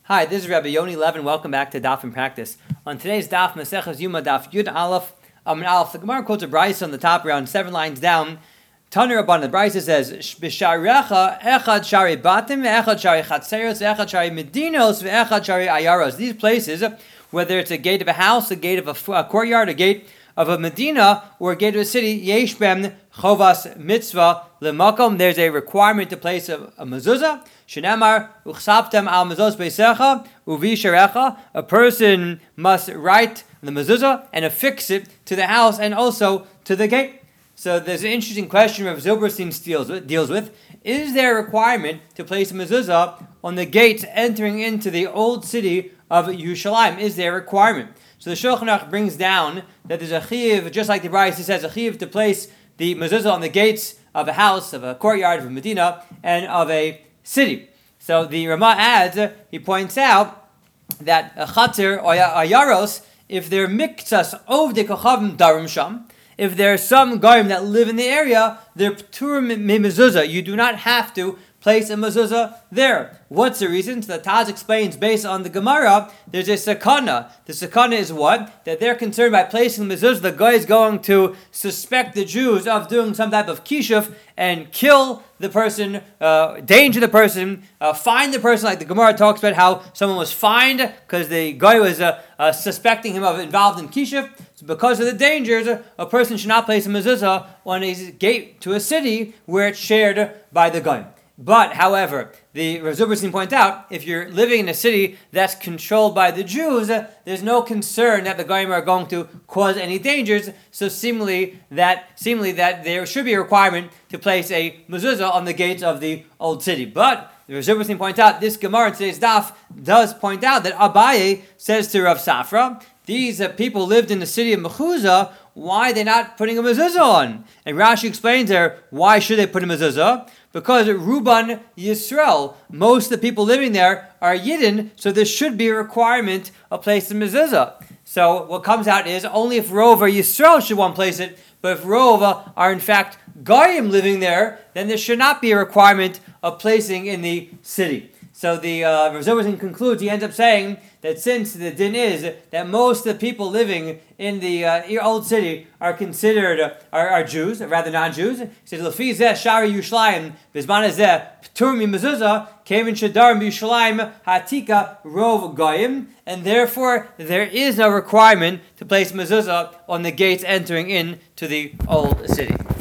Hi, this is Rabbi Yoni Levin. Welcome back to Daf in Practice. On today's Daf, Maseches Yuma Daf Yud Aleph, Aleph, the Gemara quotes a brayso on the top, around 7 lines down. Taner Rabban, the brayso says, "B'sharecha echad shari batim, echad shari chatzeros, echad shari medinos, echad shari ayaros." These places, whether it's a gate of a house, a gate of a courtyard, a gate of a medina, or a gate of a city, yesh bem chovas mitzvah lemakom. There's a requirement to place a mezuzah. Shenamar uchsaptem al mezuzah beisecha uvi sharecha. A person must write the mezuzah and affix it to the house and also to the gate. So there's an interesting question Rav Zilberstein deals with. Is there a requirement to place a mezuzah on the gates entering into the old city of Yerushalayim? Is there a requirement? So the Shulchan Aruch brings down that there's a chiyuv, just like the Brayso says, a chiyuv to place the mezuzah on the gates of a house, of a courtyard, of a medina, and of a city. So the Rama adds, he points out that a chatzir or ayaros, if they're miktsas of the kochavim darim sham, if there are some goyim that live in the area, they're p'tur mezuzah. You do not have to place a mezuzah there. What's the reason? So the Taz explains, based on the Gemara, there's a sakana. The sakana is what? That they're concerned by placing the mezuzah, the guy is going to suspect the Jews of doing some type of kishuf and kill the person, danger the person, find the person, like the Gemara talks about how someone was fined because the guy was suspecting him of involved in kishuf. So because of the dangers, a person should not place a mezuzah on a gate to a city where it's shared by the guy. But, however, the Rav Zilberstein points out, if you're living in a city that's controlled by the Jews, there's no concern that the Goyim are going to cause any dangers. So, seemingly that there should be a requirement to place a mezuzah on the gates of the old city. But the Rav Zilberstein points out, this Gemara in today's daf does point out that Abaye says to Rav Safra, these people lived in the city of Mechuzah, why are they not putting a mezuzah on? And Rashi explains there, why should they put a mezuzah? Because Ruban Yisrael, most of the people living there are Yidden, so there should be a requirement of placing mezuzah. So what comes out is only if Rov or Yisrael should one place it, but if Rov are in fact Goyim living there, then there should not be a requirement of placing in the city. So the Rav Zilberstein concludes, he ends up saying that since the din is that most of the people living in the old city are considered are Jews, rather non-Jews, he says, Lefi zeh shari Yerushalayim, bizman zeh p'tur mi mezuzah, kevin shadar Yerushalayim hatika rov goyim, and therefore there is no requirement to place mezuzah on the gates entering into the old city.